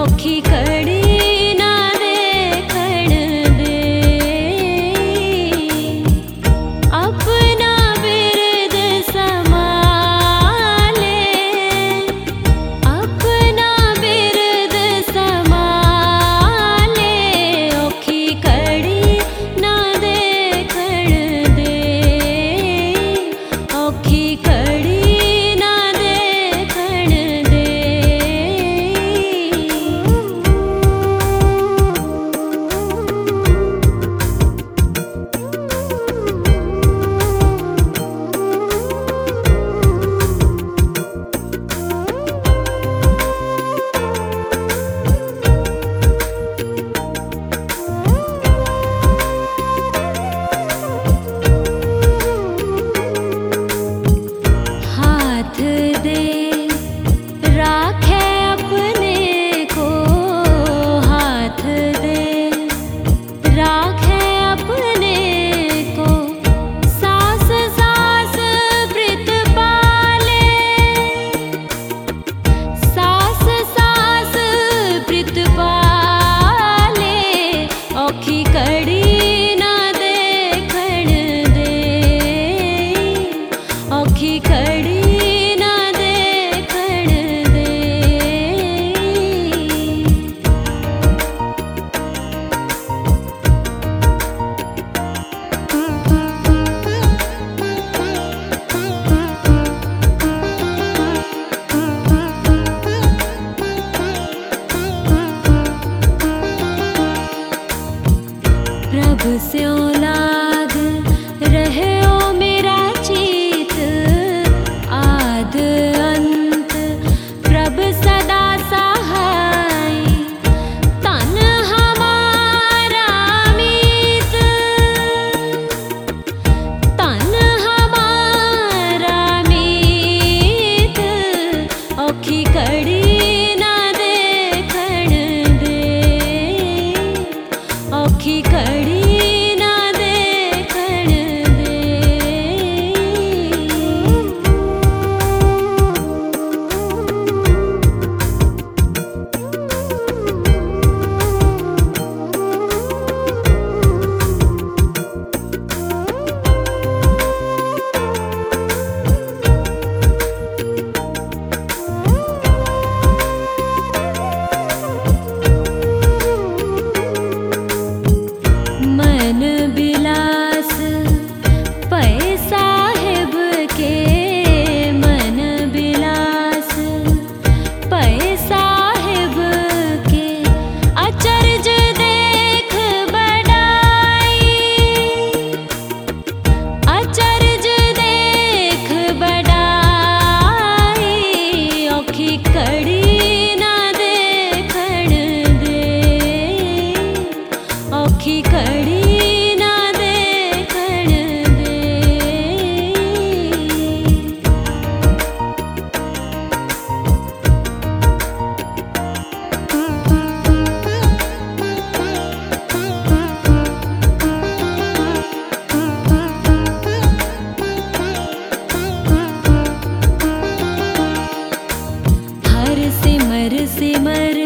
औखी घड़ी ना देखण दे, अपना बिरद समाले, अपना बिरद समाले, औखी घड़ी ना देखण दे, औखी घड़ी ना देखण दे। हाथ दे राखे अपने को, हाथ दे राखे अपने को, सास सास प्रीत पाले, सास सास प्रीत पाले, औखी घड़ी ना देखण दे, औखी घड़ी ना देखण दे। प्रभु स्यों लाग रहे ओ मेरा चीत, आद अंत प्रभु सदा सहाय, तन हमारा मीत, तन हमारा मीत, औखी घड़ी ना देखण दे, औखी घड़ी ना देखण दे। मन बिलास पै साहिब के, मन बिलास पै साहिब के, अचरज देख बड़ाई, अचरज देख बड़ाई, औखी घड़ी ना देखण दे, औखी घड़ी ना देखण दे। हर सिमर सिमर